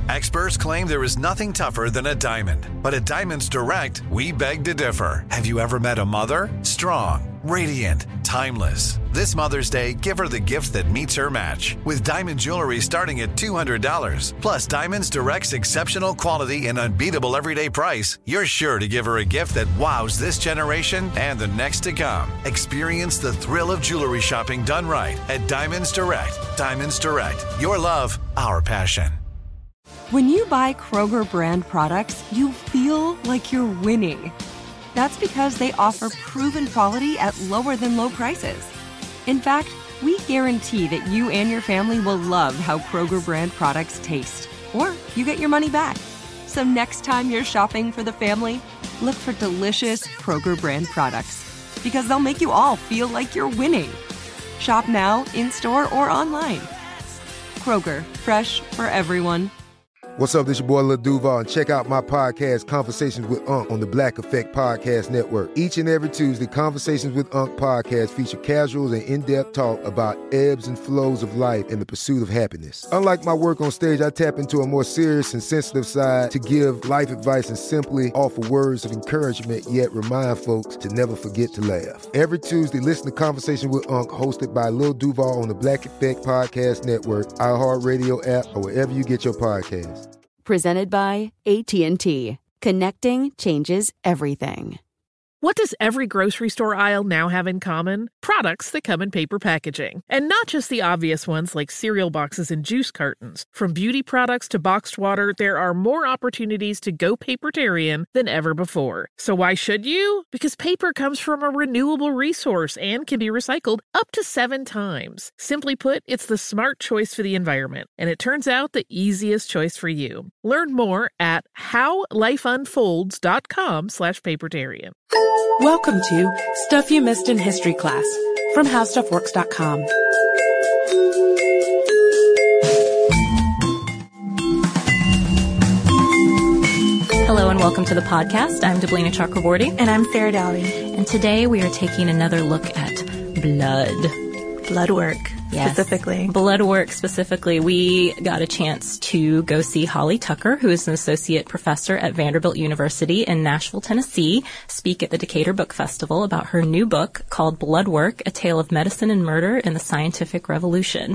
Experts claim there is nothing tougher than a diamond. But at Diamonds Direct, we beg to differ. Have you ever met a mother? Strong, radiant, timeless. This Mother's Day, give her the gift that meets her match. With diamond jewelry starting at $200. Plus Diamonds Direct's exceptional quality and unbeatable everyday price, you're sure to give her a gift that wows this generation and the next to come. Experience the thrill of jewelry shopping done right at Diamonds Direct. Diamonds Direct. Your love, our passion. When you buy Kroger brand products, you feel like you're winning. That's because they offer proven quality at lower than low prices. In fact, we guarantee that you and your family will love how Kroger brand products taste, or you get your money back. So next time you're shopping for the family, look for delicious Kroger brand products, because they'll make you all feel like you're winning. Shop now, in-store, or online. Kroger, fresh for everyone. What's up, this your boy Lil Duval, and check out my podcast, Conversations with Unc, on the Black Effect Podcast Network. Each and every Tuesday, Conversations with Unc podcast feature casuals and in-depth talk about ebbs and flows of life and the pursuit of happiness. Unlike my work on stage, I tap into a more serious and sensitive side to give life advice and simply offer words of encouragement, yet remind folks to never forget to laugh. Every Tuesday, listen to Conversation with Unc, hosted by Lil Duval on the Black Effect Podcast Network, iHeartRadio app, or wherever you get your podcasts. Presented by AT&T. Connecting changes everything. What does every grocery store aisle now have in common? Products that come in paper packaging. And not just the obvious ones like cereal boxes and juice cartons. From beauty products to boxed water, there are more opportunities to go papertarian than ever before. So why should you? Because paper comes from a renewable resource and can be recycled up to 7 times. Simply put, it's the smart choice for the environment. And it turns out the easiest choice for you. Learn more at howlifeunfolds.com/papertarian. Welcome to Stuff You Missed in History Class from HowStuffWorks.com. Hello and welcome to the podcast. I'm Deblina Chakraborty. And I'm Sarah Dowdy. And today we are taking another look at blood. Blood work. Yes. Specifically. Blood work specifically. We got a chance to go see Holly Tucker, who is an associate professor at Vanderbilt University in Nashville, Tennessee, speak at the Decatur Book Festival about her new book called Blood Work, A Tale of Medicine and Murder in the Scientific Revolution.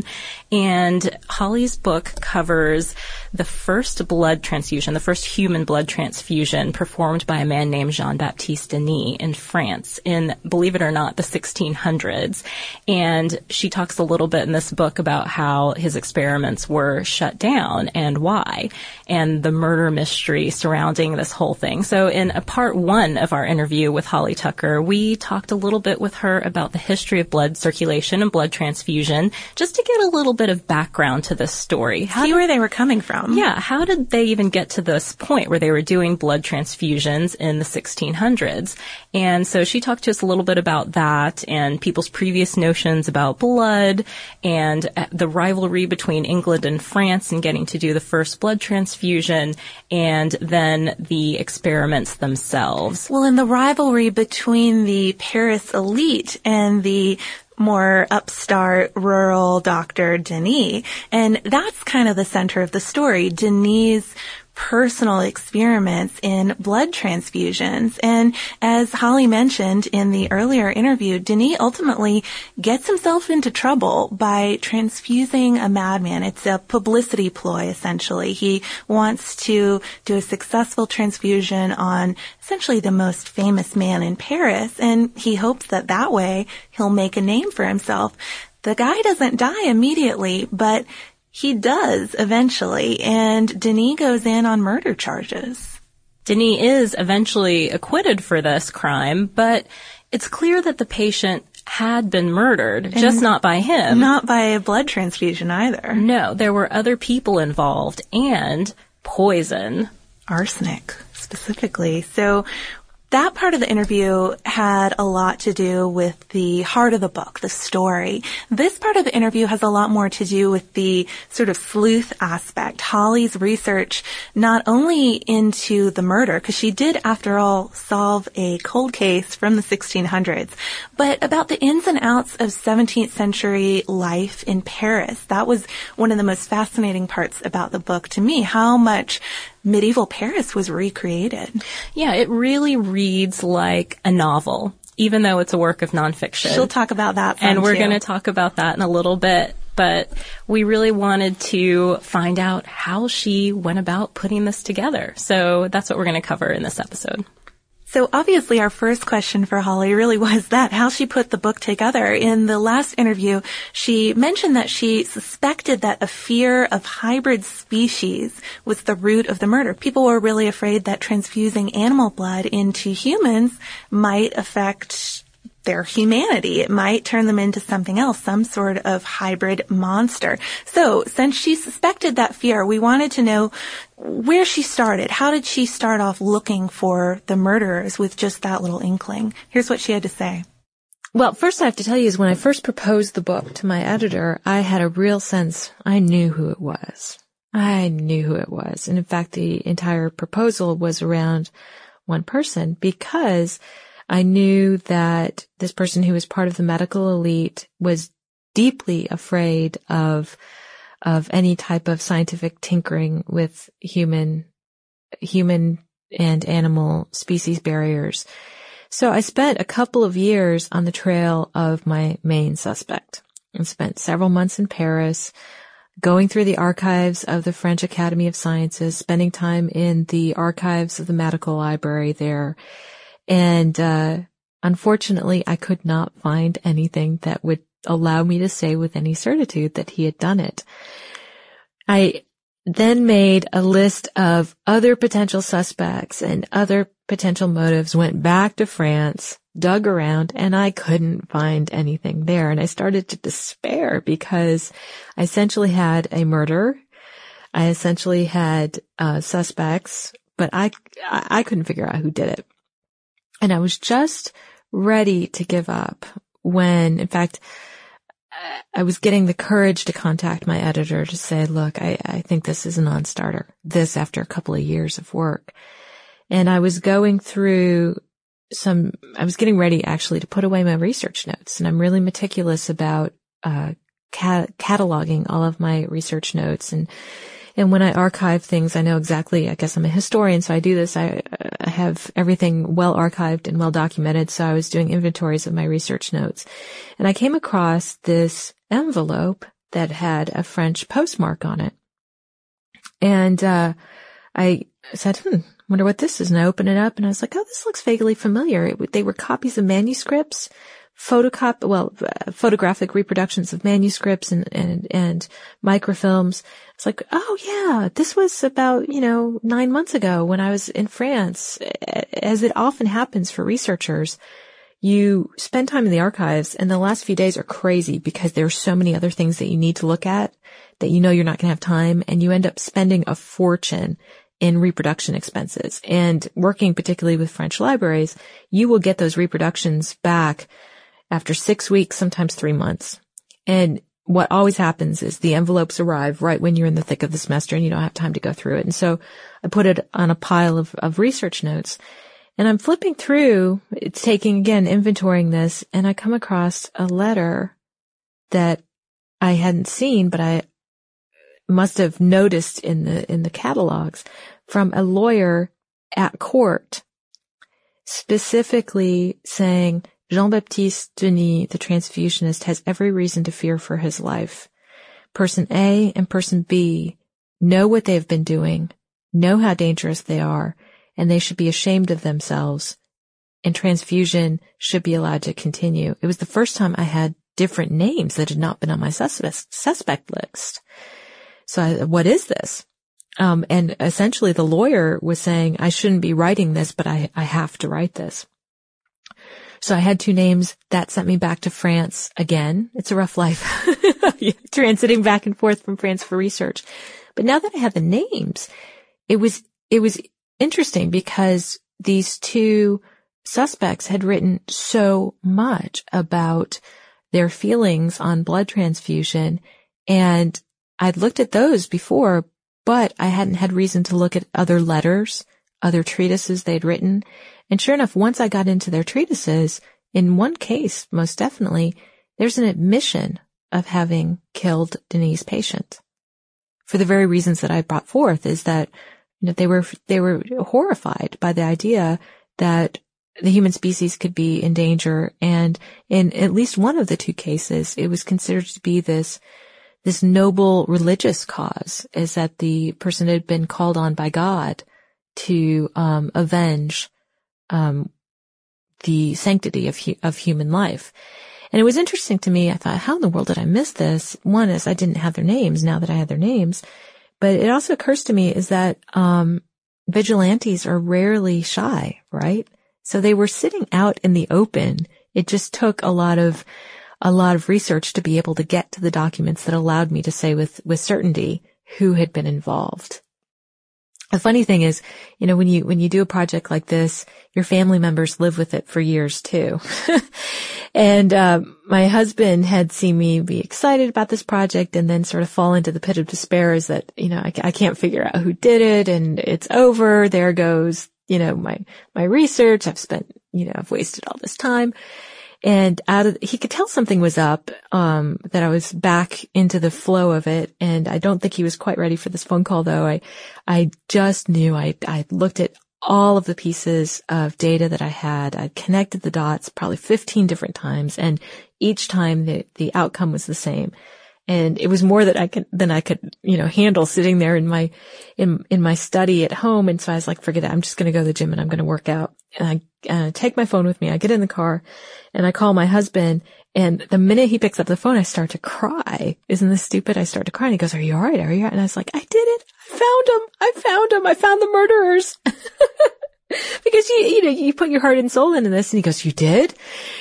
And Holly's book covers the first blood transfusion, the first human blood transfusion performed by a man named Jean-Baptiste Denis in France in, believe it or not, the 1600s. And she talks a little bit in this book about how his experiments were shut down and why, and the murder mystery surrounding this whole thing. So in a part 1 of our interview with Holly Tucker, we talked a little bit with her about the history of blood circulation and blood transfusion, just to get a little bit of background to this story. See where they were coming from. Yeah, how did they even get to this point where they were doing blood transfusions in the 1600s? And so she talked to us a little bit about that and people's previous notions about blood and the rivalry between England and France in getting to do the first blood transfusion, and then the experiments themselves. Well, and the rivalry between the Paris elite and the more upstart rural Dr. Denis. And that's kind of the center of the story. Denis' personal experiments in blood transfusions. And as Holly mentioned in the earlier interview, Denis ultimately gets himself into trouble by transfusing a madman. It's a publicity ploy, essentially. He wants to do a successful transfusion on essentially the most famous man in Paris, and he hopes that that way he'll make a name for himself. The guy doesn't die immediately, but he does eventually, and Denis goes in on murder charges. Denis is eventually acquitted for this crime, but it's clear that the patient had been murdered, and just not by him. Not by a blood transfusion either. No, there were other people involved, and poison. Arsenic, specifically. So That part of the interview had a lot to do with the heart of the book, the story. This part of the interview has a lot more to do with the sort of sleuth aspect. Holly's research not only into the murder, because she did, after all, solve a cold case from the 1600s, but about the ins and outs of 17th century life in Paris. That was one of the most fascinating parts about the book to me, how much medieval Paris was recreated. Yeah, it really reads like a novel, even though it's a work of nonfiction. She'll talk about that. And we're going to talk about that in a little bit. But we really wanted to find out how she went about putting this together. So that's what we're going to cover in this episode. So obviously our first question for Holly really was that, how she put the book together. In the last interview, she mentioned that she suspected that a fear of hybrid species was the root of the murder. People were really afraid that transfusing animal blood into humans might affect their humanity. It might turn them into something else, some sort of hybrid monster. So since she suspected that fear, we wanted to know where she started. How did she start off looking for the murderers with just that little inkling? Here's what she had to say. Well, first I have to tell you is when I first proposed the book to my editor, I had a real sense I knew who it was. And in fact, the entire proposal was around one person, because I knew that this person who was part of the medical elite was deeply afraid of any type of scientific tinkering with human and animal species barriers. So I spent a couple of years on the trail of my main suspect and spent several months in Paris, going through the archives of the French Academy of Sciences, spending time in the archives of the medical library there. And unfortunately, I could not find anything that would allow me to say with any certitude that he had done it. I then made a list of other potential suspects and other potential motives, went back to France, dug around, and I couldn't find anything there. And I started to despair because I essentially had a murder. I essentially had suspects, but I couldn't figure out who did it. And I was just ready to give up when, in fact, I was getting the courage to contact my editor to say, look, I think this is a non-starter. This after a couple of years of work. And I was going through I was getting ready actually to put away my research notes. And I'm really meticulous about cataloging all of my research notes. And when I archive things, I know exactly, I guess I'm a historian, so I do this. I have everything well archived and well documented, so I was doing inventories of my research notes. And I came across this envelope that had a French postmark on it. And I said, wonder what this is. And I opened it up and I was like, oh, this looks vaguely familiar. They were copies of manuscripts, photographic reproductions of manuscripts and microfilms. It's like, oh yeah, this was about, 9 months ago when I was in France. As it often happens for researchers, you spend time in the archives and the last few days are crazy because there are so many other things that you need to look at that you're not going to have time, and you end up spending a fortune in reproduction expenses. And working particularly with French libraries, you will get those reproductions back after 6 weeks, sometimes 3 months. And what always happens is the envelopes arrive right when you're in the thick of the semester and you don't have time to go through it. And so I put it on a pile of research notes, and I'm flipping through, it's taking, again, inventorying this, and I come across a letter that I hadn't seen, but I must have noticed in the catalogs from a lawyer at court, specifically saying, Jean-Baptiste Denis, the transfusionist, has every reason to fear for his life. Person A and person B know what they've been doing, know how dangerous they are, and they should be ashamed of themselves, and transfusion should be allowed to continue. It was the first time I had different names that had not been on my suspect list. So what is this? And essentially the lawyer was saying, I shouldn't be writing this, but I have to write this. So I had 2 names. That sent me back to France again. It's a rough life, transiting back and forth from France for research. But now that I had the names, it was interesting because these 2 suspects had written so much about their feelings on blood transfusion, and I'd looked at those before, but I hadn't had reason to look at other letters, other treatises they'd written. And sure enough, once I got into their treatises, in one case, most definitely, there's an admission of having killed Denis' patient. For the very reasons that I brought forth, is that, you know, they were horrified by the idea that the human species could be in danger. And in at least one of the two cases, it was considered to be this noble religious cause, is that the person had been called on by God to avenge the sanctity of human life. And it was interesting to me. I thought, how in the world did I miss this? One is I didn't have their names now that I had their names. But it also occurs to me is that vigilantes are rarely shy, right? So they were sitting out in the open. It just took a lot of research to be able to get to the documents that allowed me to say with certainty who had been involved. The funny thing is, you know, when you do a project like this, your family members live with it for years too. And my husband had seen me be excited about this project and then sort of fall into the pit of despair, is that, you know, I can't figure out who did it, and it's over. There goes, you know, my research. I've wasted all this time. And he could tell something was up, that I was back into the flow of it. And I don't think he was quite ready for this phone call, though. I just knew I looked at all of the pieces of data that I had. I connected the dots probably 15 different times, and each time the outcome was the same. And it was more than I could, you know, handle sitting there in my study at home. And so I was like, forget it. I'm just going to go to the gym and I'm going to work out. And I take my phone with me. I get in the car and I call my husband. And the minute he picks up the phone, I start to cry. Isn't this stupid? I start to cry. And he goes, "Are you all right? Are you all right?" And I was like, "I did it. I found him. I found the murderers." Because you put your heart and soul into this. And he goes, "You did?"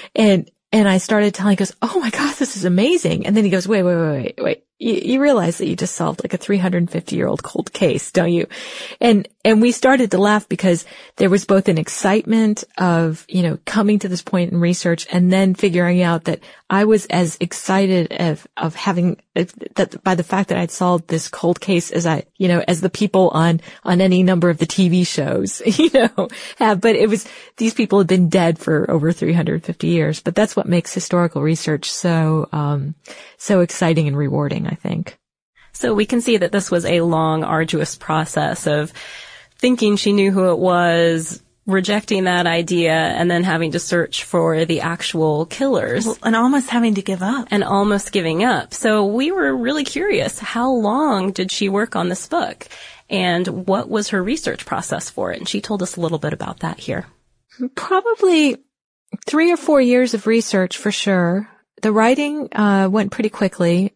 And I started telling, he goes, "Oh my God, this is amazing." And then he goes, wait. You realize that you just solved like a 350-year-old cold case, don't you? And we started to laugh because there was both an excitement of, you know, coming to this point in research, and then figuring out that I was as excited of having that by the fact that I'd solved this cold case as as the people on any number of the TV shows, you know, have. But it was, these people had been dead for over 350 years. But that's what makes historical research so exciting and rewarding, I think. So we can see that this was a long, arduous process of thinking she knew who it was, rejecting that idea, and then having to search for the actual killers. And almost having to give up. And almost giving up. So we were really curious, how long did she work on this book? And what was her research process for it? And she told us a little bit about that here. Probably 3 or 4 years of research for sure. The writing went pretty quickly,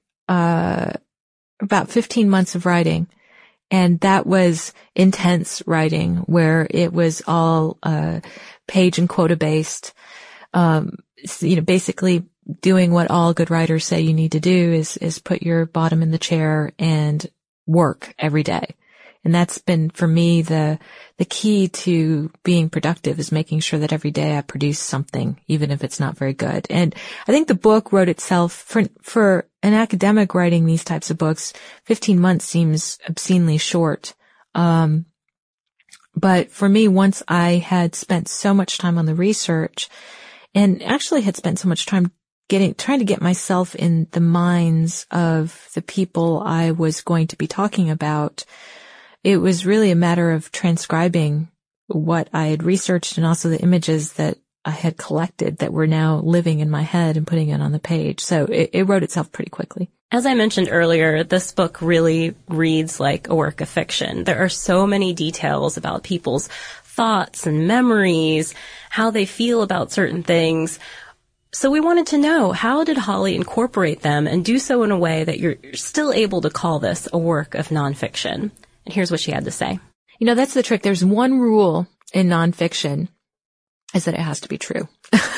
about 15 months of writing. And that was intense writing, where it was all page and quota based. Basically doing what all good writers say you need to do is put your bottom in the chair and work every day. And that's been, for me, the key to being productive, is making sure that every day I produce something, even if it's not very good. And I think the book wrote itself. For an academic writing these types of books, 15 months seems obscenely short. But for me, once I had spent so much time on the research, and actually had spent so much time trying to get myself in the minds of the people I was going to be talking about, it was really a matter of transcribing what I had researched, and also the images that I had collected that were now living in my head, and putting it on the page. So it wrote itself pretty quickly. As I mentioned earlier, this book really reads like a work of fiction. There are so many details about people's thoughts and memories, how they feel about certain things. So we wanted to know, how did Holly incorporate them and do so in a way that you're still able to call this a work of nonfiction? And here's what she had to say. You know, that's the trick. There's one rule in nonfiction, is that it has to be true.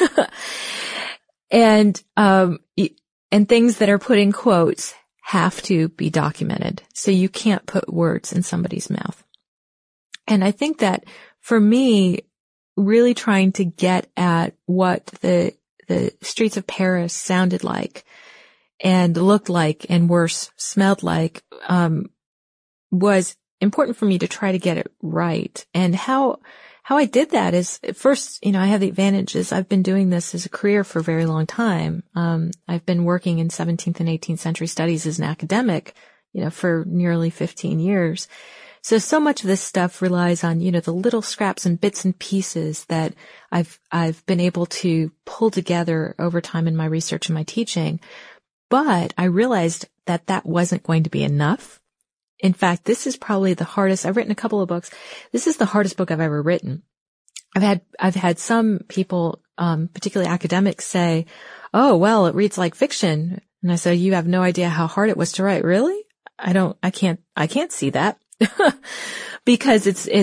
And things that are put in quotes have to be documented. So you can't put words in somebody's mouth. And I think that for me, really trying to get at what the streets of Paris sounded like and looked like and worse, smelled like, was important for me to try to get it right. And how I did that is, first, I have the advantages. I've been doing this as a career for a very long time. I've been working in 17th and 18th century studies as an academic, for nearly 15 years. So much of this stuff relies on, the little scraps and bits and pieces that I've been able to pull together over time in my research and my teaching. But I realized that wasn't going to be enough. In fact, this is probably the hardest. I've written a couple of books. This is the hardest book I've ever written. I've had some people, particularly academics, say, "Oh, well, it reads like fiction." And I said, "You have no idea how hard it was to write." Really? I can't see that. Because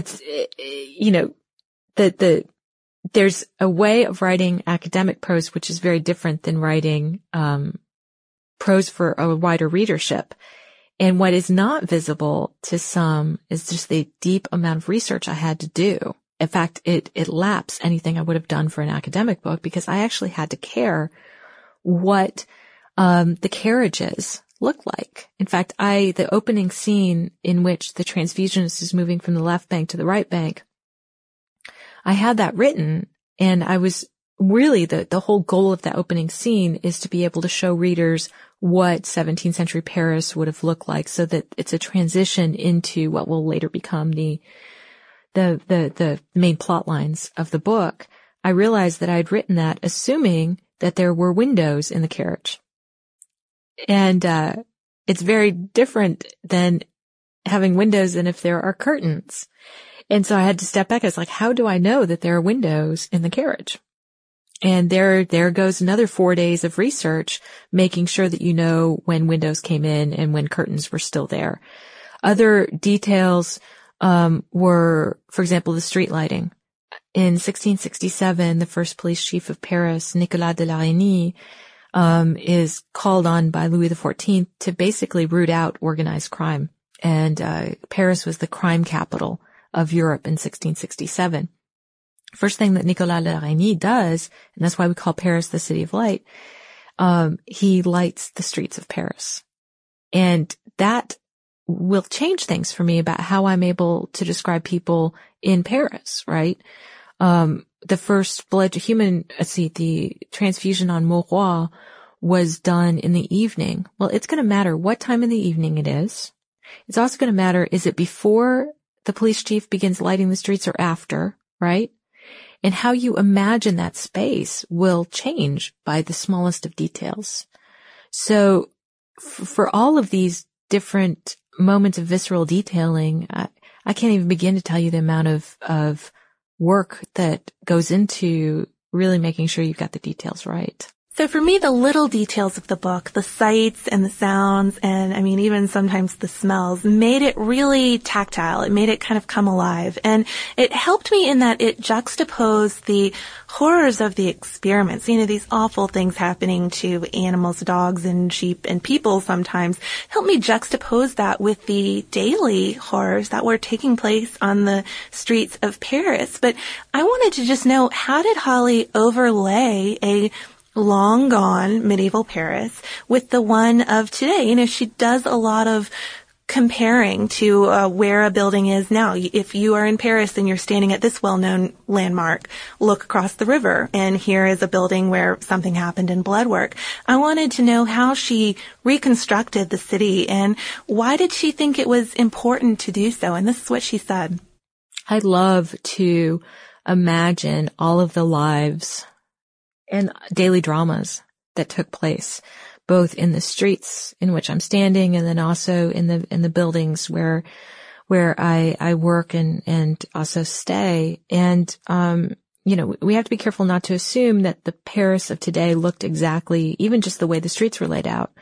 there's a way of writing academic prose which is very different than writing, prose for a wider readership. And what is not visible to some is just the deep amount of research I had to do. In fact, it laps anything I would have done for an academic book, because I actually had to care what, the carriages look like. In fact, the opening scene in which the transfusionist is moving from the left bank to the right bank, I had that written, and I was really, the whole goal of that opening scene is to be able to show readers what 17th century Paris would have looked like, so that it's a transition into what will later become the main plot lines of the book. I realized that I'd written that assuming that there were windows in the carriage. And, it's very different than having windows and if there are curtains. And so I had to step back. I was like, how do I know that there are windows in the carriage? And there goes another 4 days of research, making sure that when windows came in and when curtains were still there. Other details, were, for example, the street lighting. In 1667, the first police chief of Paris, Nicolas de la Reynie, is called on by Louis XIV to basically root out organized crime. And, Paris was the crime capital of Europe in 1667. First thing that Nicolas de la Reynie does, and that's why we call Paris the City of Light, he lights the streets of Paris. And that will change things for me about how I'm able to describe people in Paris, right? The first blood to human, the transfusion on Mauroy was done in the evening. Well, it's going to matter what time in the evening it is. It's also going to matter, is it before the police chief begins lighting the streets or after, right? And how you imagine that space will change by the smallest of details. So for all of these different moments of visceral detailing, I can't even begin to tell you the amount of work that goes into really making sure you've got the details right. So for me, the little details of the book, the sights and the sounds, and even sometimes the smells, made it really tactile. It made it kind of come alive. And it helped me in that it juxtaposed the horrors of the experiments. These awful things happening to animals, dogs and sheep and people sometimes, helped me juxtapose that with the daily horrors that were taking place on the streets of Paris. But I wanted to just know, how did Holly overlay a long gone medieval Paris with the one of today? She does a lot of comparing to where a building is now. If you are in Paris and you're standing at this well-known landmark, look across the river, and here is a building where something happened in blood work. I wanted to know how she reconstructed the city, and why did she think it was important to do so? And this is what she said. I love to imagine all of the lives and daily dramas that took place, both in the streets in which I'm standing and then also in the buildings where I work and also stay. And, we have to be careful not to assume that the Paris of today looked exactly, even just the way the streets were laid out,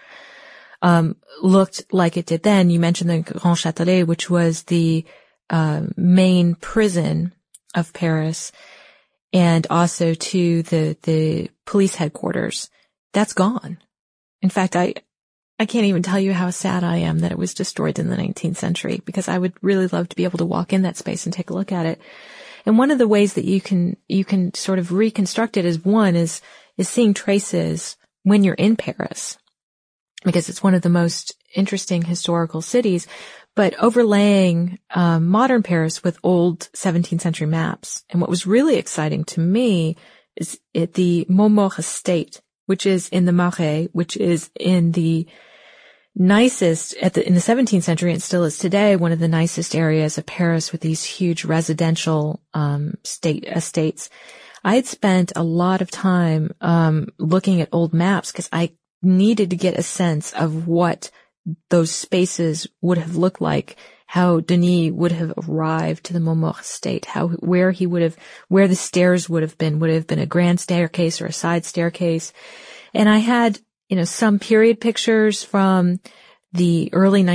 looked like it did then. You mentioned the Grand Châtelet, which was the, main prison of Paris, and also to the police headquarters. That's gone. In fact, I can't even tell you how sad I am that it was destroyed in the 19th century, because I would really love to be able to walk in that space and take a look at it. And one of the ways that you can sort of reconstruct it is seeing traces when you're in Paris, because it's one of the most interesting historical cities, but overlaying modern Paris with old 17th century maps. And what was really exciting to me is at the Montmaur estate, which is in the Marais, which is in the nicest in the 17th century, and still is today, one of the nicest areas of Paris with these huge residential estates. I had spent a lot of time looking at old maps because I needed to get a sense of what those spaces would have looked like, how Denis would have arrived to the Montmaur estate, where the stairs would have been a grand staircase or a side staircase. And I had, some period pictures from the early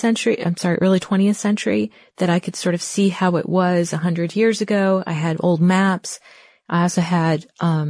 20th century that I could sort of see how it was 100 years ago. I had old maps. I also had,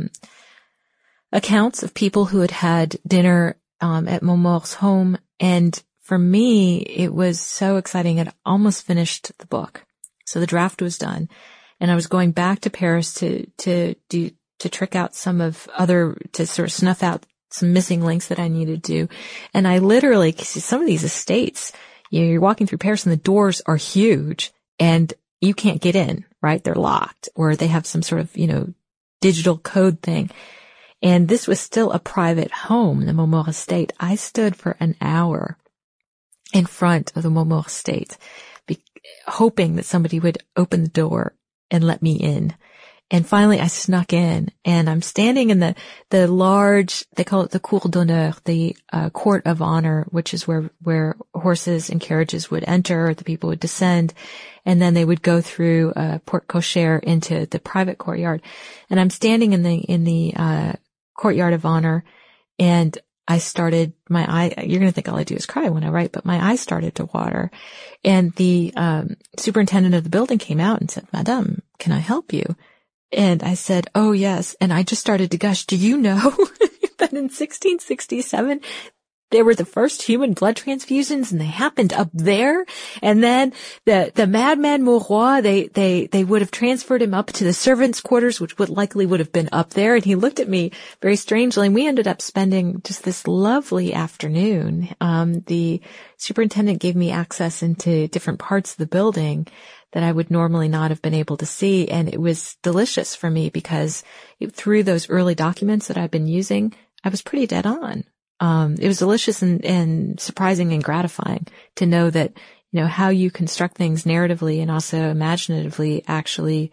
accounts of people who had dinner, at Montmaur's home. And for me, it was so exciting. It almost finished the book. So the draft was done, and I was going back to Paris to trick out to sort of snuff out some missing links that I needed to do. And I literally, some of these estates, you're walking through Paris and the doors are huge and you can't get in, right? They're locked, or they have some sort of, digital code thing. And this was still a private home, the Montmaur estate. I stood for an hour in front of the Montmaur estate, hoping that somebody would open the door and let me in. And finally I snuck in, and I'm standing in the large, they call it the Cour d'honneur, the court of honor, which is where horses and carriages would enter, the people would descend, and then they would go through porte cochere into the private courtyard. And I'm standing in the courtyard of honor, and you're going to think all I do is cry when I write, but my eyes started to water. And the superintendent of the building came out and said, "Madame, can I help you?" And I said, "Oh, yes." And I just started to gush. Do you know that in 1667, there were the first human blood transfusions, and they happened up there? And then the madman Mauroy, they would have transferred him up to the servants' quarters, which would have been up there. And he looked at me very strangely, and we ended up spending just this lovely afternoon. The superintendent gave me access into different parts of the building that I would normally not have been able to see. And it was delicious for me because through those early documents that I've been using, I was pretty dead on. It was delicious and surprising and gratifying to know that, how you construct things narratively and also imaginatively actually,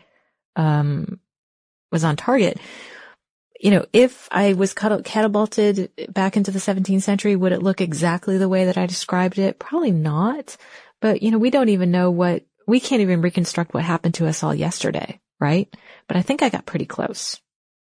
was on target. If I was catapulted back into the 17th century, would it look exactly the way that I described it? Probably not. But, we don't even know we can't even reconstruct what happened to us all yesterday, right? But I think I got pretty close.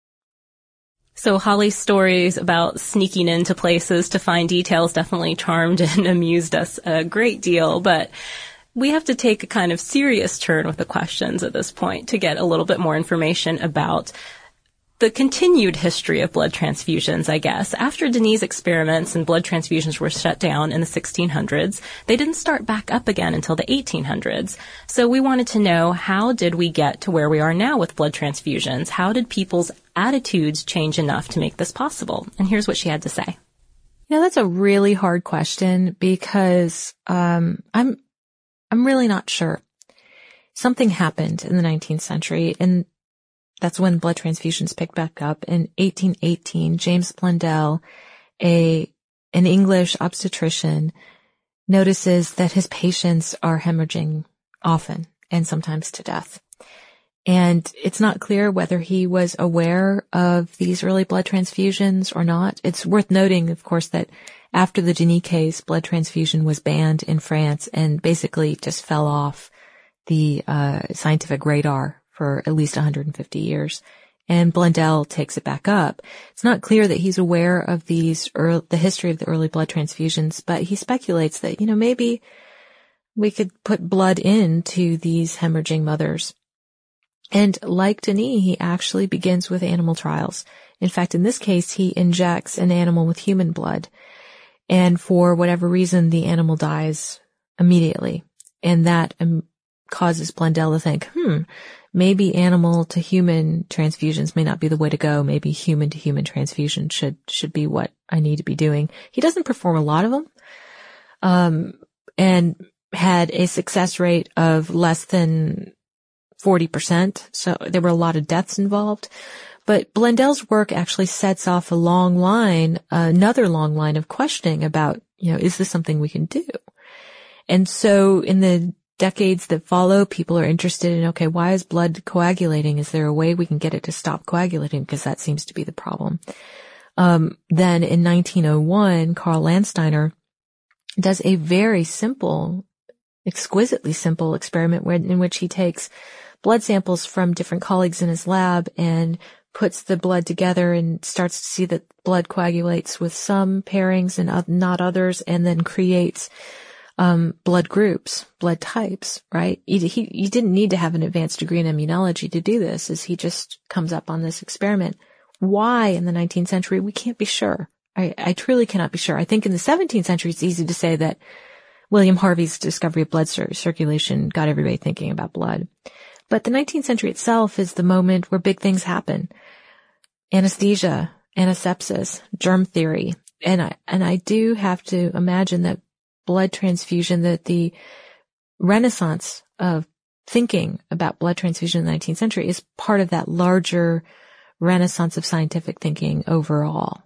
So Holly's stories about sneaking into places to find details definitely charmed and amused us a great deal, but we have to take a kind of serious turn with the questions at this point to get a little bit more information about the continued history of blood transfusions, I guess. After Denis' experiments and blood transfusions were shut down in the 1600s, they didn't start back up again until the 1800s. So we wanted to know, how did we get to where we are now with blood transfusions? How did people's attitudes change enough to make this possible? And here's what she had to say. That's a really hard question because I'm really not sure. Something happened in the 19th century, and that's when blood transfusions picked back up. In 1818, James Blundell, an English obstetrician, notices that his patients are hemorrhaging often and sometimes to death. And it's not clear whether he was aware of these early blood transfusions or not. It's worth noting, of course, that after the Denis case, blood transfusion was banned in France and basically just fell off the scientific radar for at least 150 years. And Blundell takes it back up. It's not clear that he's aware of the history of the early blood transfusions, but he speculates that, maybe we could put blood into these hemorrhaging mothers. And like Denis, he actually begins with animal trials. In fact, in this case, he injects an animal with human blood. And for whatever reason, the animal dies immediately. And that causes Blundell to think, maybe animal to human transfusions may not be the way to go. Maybe human to human transfusion should be what I need to be doing. He doesn't perform a lot of them, and had a success rate of less than 40%. So there were a lot of deaths involved. But Blundell's work actually sets off another long line of questioning about, is this something we can do? And so in the decades that follow, people are interested in, okay, why is blood coagulating? Is there a way we can get it to stop coagulating? Because that seems to be the problem. Then in 1901, Karl Landsteiner does a very simple, exquisitely simple experiment in which he takes blood samples from different colleagues in his lab and puts the blood together and starts to see that blood coagulates with some pairings and not others, and then creates blood groups, blood types, right? You didn't need to have an advanced degree in immunology to do this, as he just comes up on this experiment. Why in the 19th century? We can't be sure. I truly cannot be sure. I think in the 17th century, it's easy to say that William Harvey's discovery of blood circulation got everybody thinking about blood. But the 19th century itself is the moment where big things happen. Anesthesia, antisepsis, germ theory. And I do have to imagine that blood transfusion, that the renaissance of thinking about blood transfusion in the 19th century is part of that larger renaissance of scientific thinking overall.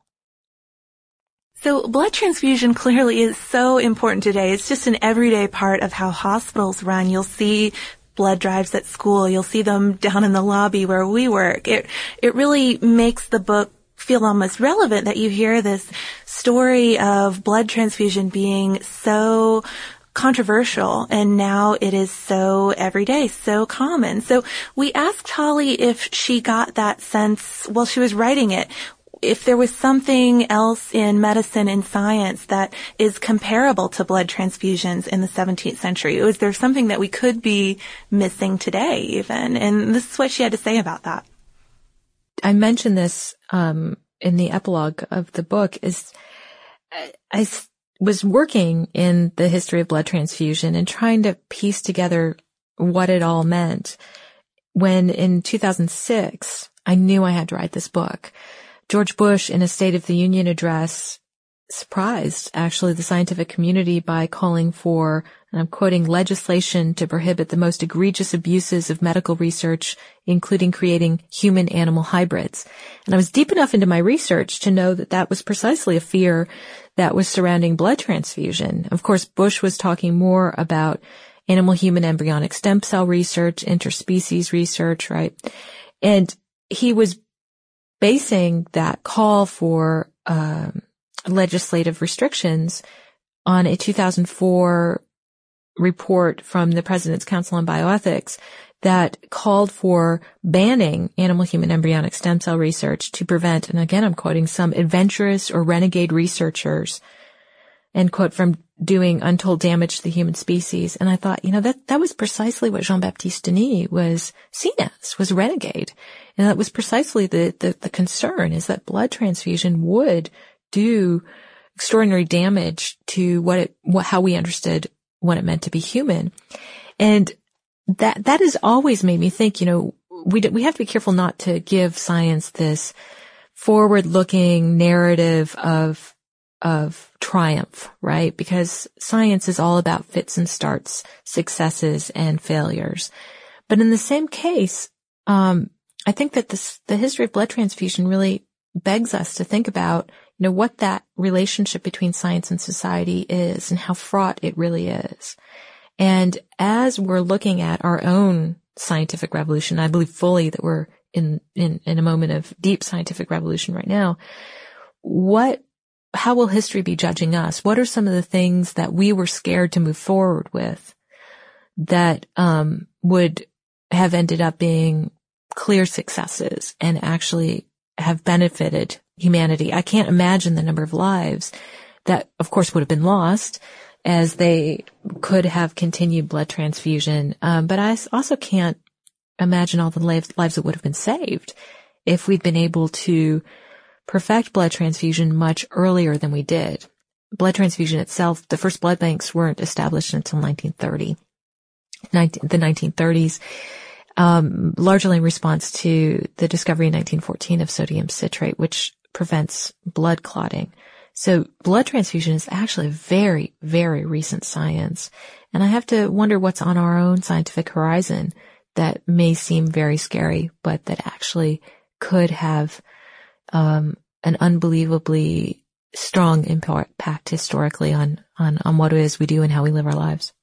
So blood transfusion clearly is so important today. It's just an everyday part of how hospitals run. You'll see blood drives at school. You'll see them down in the lobby where we work. It really makes the book feel almost relevant that you hear this story of blood transfusion being so controversial, and now it is so everyday, so common. So we asked Holly if she got that sense while she was writing it, if there was something else in medicine and science that is comparable to blood transfusions in the 17th century. Was there something that we could be missing today even? And this is what she had to say about that. I mentioned this in the epilogue of the book. I was working in the history of blood transfusion and trying to piece together what it all meant when in 2006, I knew I had to write this book. George Bush, in a State of the Union address, surprised actually the scientific community by calling for, and I'm quoting, legislation to prohibit the most egregious abuses of medical research, including creating human-animal hybrids. And I was deep enough into my research to know that that was precisely a fear that was surrounding blood transfusion. Of course, Bush was talking more about animal-human embryonic stem cell research, interspecies research, right? And he was basing that call for legislative restrictions on a 2004 report from the President's Council on Bioethics that called for banning animal-human embryonic stem cell research to prevent, and again I'm quoting, some adventurous or renegade researchers, end quote, from doing untold damage to the human species. And I thought, that was precisely what Jean-Baptiste Denis was seen as, was renegade. And that was precisely the concern, is that blood transfusion would do extraordinary damage to how we understood what it meant to be human. And that has always made me think, we have to be careful not to give science this forward-looking narrative of triumph, right? Because science is all about fits and starts, successes and failures. But in the same case, I think that the history of blood transfusion really begs us to think about, what that relationship between science and society is and how fraught it really is. And as we're looking at our own scientific revolution, I believe fully that we're in a moment of deep scientific revolution right now. How will history be judging us? What are some of the things that we were scared to move forward with that would have ended up being clear successes and actually have benefited humanity? I can't imagine the number of lives that, of course, would have been lost as they could have continued blood transfusion. But I also can't imagine all the lives that would have been saved if we'd been able to perfect blood transfusion much earlier than we did. Blood transfusion itself, the first blood banks weren't established until 1930. the 1930s, largely in response to the discovery in 1914 of sodium citrate, which prevents blood clotting. So blood transfusion is actually very, very recent science. And I have to wonder what's on our own scientific horizon that may seem very scary, but that actually could have an unbelievably strong impact historically on what it is we do and how we live our lives.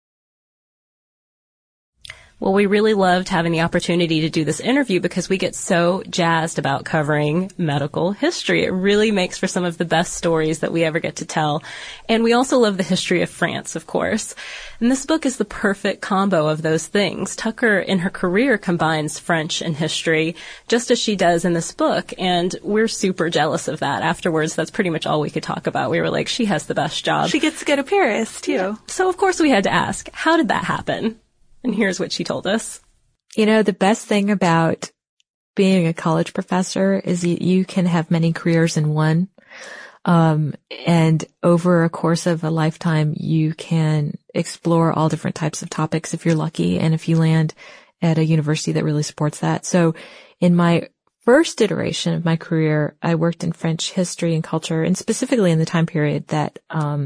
Well, we really loved having the opportunity to do this interview because we get so jazzed about covering medical history. It really makes for some of the best stories that we ever get to tell. And we also love the history of France, of course. And this book is the perfect combo of those things. Tucker, in her career, combines French and history, just as she does in this book. And we're super jealous of that. Afterwards, that's pretty much all we could talk about. We were like, she has the best job. She gets to go to Paris, too. Yeah. So, of course, we had to ask, how did that happen? And here's what she told us. You know, the best thing about being a college professor is you can have many careers in one. And over a course of a lifetime, you can explore all different types of topics if you're lucky and if you land at a university that really supports that. So in my first iteration of my career, I worked in French history and culture, and specifically in the time period that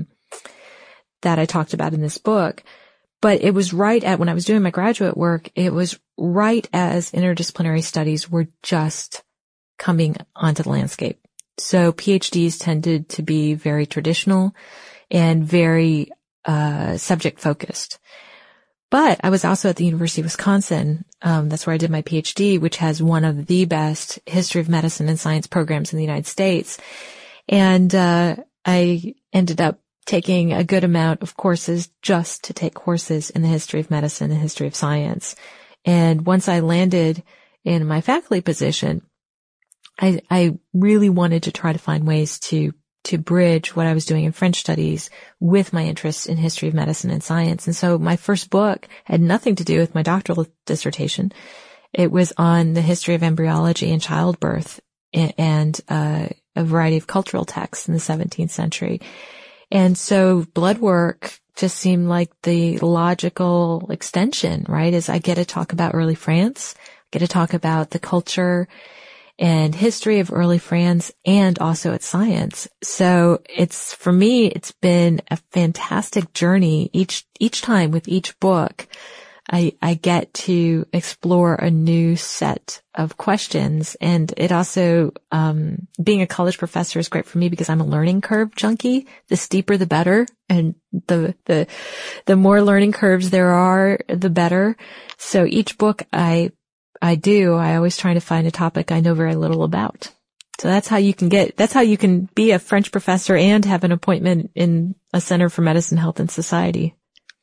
I talked about in this book. But it was right at, when I was doing my graduate work, it was right as interdisciplinary studies were just coming onto the landscape. So PhDs tended to be very traditional and very subject focused. But I was also at the University of Wisconsin. That's where I did my PhD, which has one of the best history of medicine and science programs in the United States. And I ended up taking a good amount of courses just to take courses in the history of medicine and history of science. And once I landed in my faculty position, I really wanted to try to find ways to bridge what I was doing in French studies with my interests in history of medicine and science. And so my first book had nothing to do with my doctoral dissertation. It was on the history of embryology and childbirth and a variety of cultural texts in the 17th century. And so blood work just seemed like the logical extension, right? As I get to talk about early France, get to talk about the culture and history of early France and also its science. So for me, it's been a fantastic journey each time with each book. I get to explore a new set of questions. And it also, being a college professor is great for me because I'm a learning curve junkie. The steeper, the better. And the more learning curves there are, the better. So each book I always try to find a topic I know very little about. So that's how you can be a French professor and have an appointment in a Center for Medicine, Health, and Society.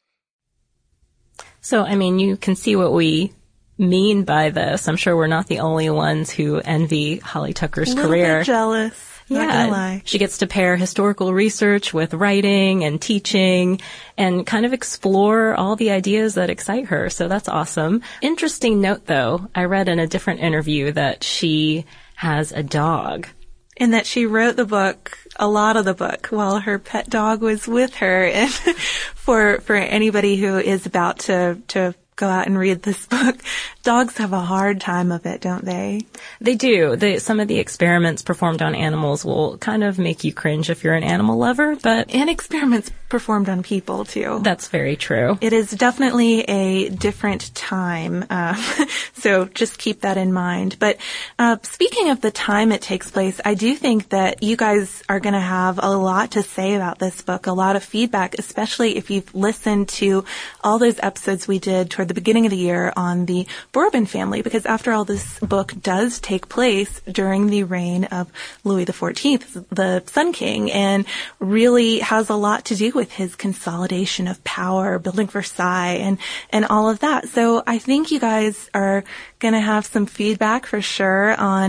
So, I mean, you can see what we mean by this. I'm sure we're not the only ones who envy Holly Tucker's career. A little bit jealous. Not gonna lie. She gets to pair historical research with writing and teaching and kind of explore all the ideas that excite her. So that's awesome. Interesting note, though, I read in a different interview that she has a dog. And that she wrote the book, a lot of the book, while her pet dog was with her. And for anybody who is about to go out and read this book, dogs have a hard time of it, don't they? They do. Some of the experiments performed on animals will kind of make you cringe if you're an animal lover, but... And experiments performed on people, too. That's very true. It is definitely a different time, so just keep that in mind. But speaking of the time it takes place, I do think that you guys are going to have a lot to say about this book, a lot of feedback, especially if you've listened to all those episodes we did toward the beginning of the year on the Bourbon family, because after all, this book does take place during the reign of Louis XIV, the Sun King, and really has a lot to do with his consolidation of power, building Versailles, and all of that. So I think you guys are going to have some feedback for sure on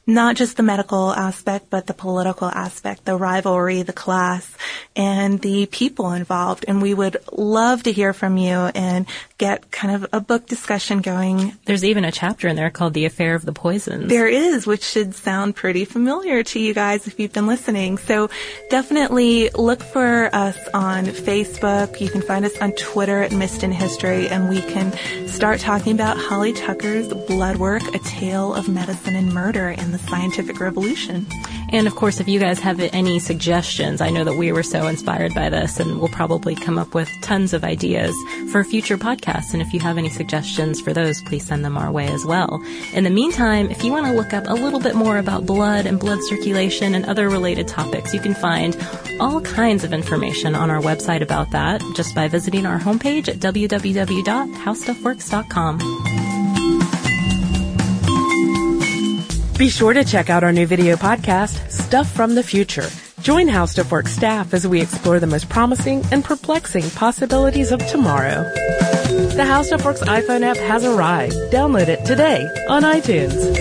not just the medical aspect, but the political aspect, the rivalry, the class, and the people involved. And we would love to hear from you and get kind of a book discussion going. There's even a chapter in there called The Affair of the Poisons. There is, which should sound pretty familiar to you guys if you've been listening. So definitely look for us on Facebook. You can find us on Twitter at Missed in History, and we can start talking about Holly Tucker's Blood Work, A Tale of Medicine and Murder in the Scientific Revolution. And of course, if you guys have any suggestions, I know that we were so inspired by this, and we'll probably come up with tons of ideas for future podcasts. And if you have any suggestions for those, please send them our way as well. In the meantime, if you want to look up a little bit more about blood and blood circulation and other related topics, you can find all kinds of information on our website about that just by visiting our homepage at www.howstuffworks.com. Be sure to check out our new video podcast, Stuff from the Future. Join How Stuff Works staff as we explore the most promising and perplexing possibilities of tomorrow. The How Stuff Works iPhone app has arrived. Download it today on iTunes.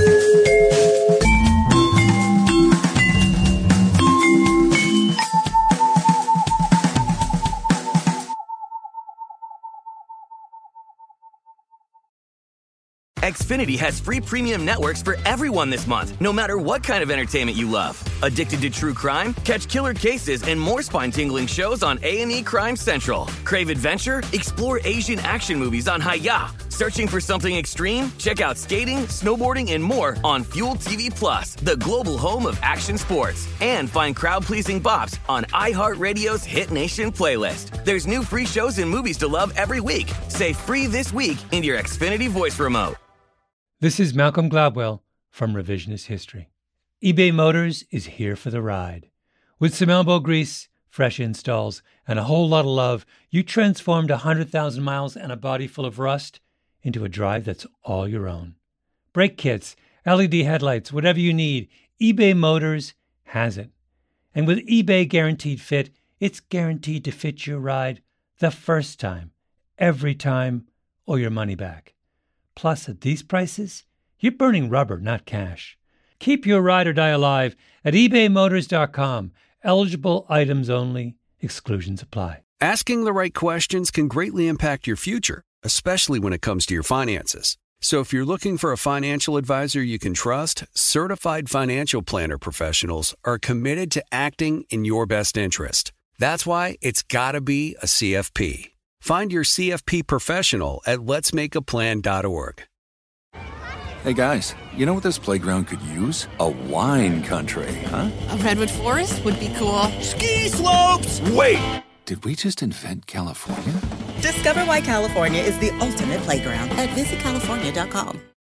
Xfinity has free premium networks for everyone this month, no matter what kind of entertainment you love. Addicted to true crime? Catch killer cases and more spine-tingling shows on A&E Crime Central. Crave adventure? Explore Asian action movies on Hi-Ya. Searching for something extreme? Check out skating, snowboarding, and more on Fuel TV Plus, the global home of action sports. And find crowd-pleasing bops on iHeartRadio's Hit Nation playlist. There's new free shows and movies to love every week. Say free this week in your Xfinity voice remote. This is Malcolm Gladwell from Revisionist History. eBay Motors is here for the ride. With some elbow grease, fresh installs, and a whole lot of love, you transformed 100,000 miles and a body full of rust into a drive that's all your own. Brake kits, LED headlights, whatever you need, eBay Motors has it. And with eBay Guaranteed Fit, it's guaranteed to fit your ride the first time, every time, or your money back. Plus, at these prices, you're burning rubber, not cash. Keep your ride or die alive at ebaymotors.com. Eligible items only. Exclusions apply. Asking the right questions can greatly impact your future, especially when it comes to your finances. So if you're looking for a financial advisor you can trust, certified financial planner professionals are committed to acting in your best interest. That's why it's got to be a CFP. Find your CFP professional at letsmakeaplan.org. Hey guys, you know what this playground could use? A wine country, huh? A redwood forest would be cool. Ski slopes! Wait! Did we just invent California? Discover why California is the ultimate playground at visitcalifornia.com.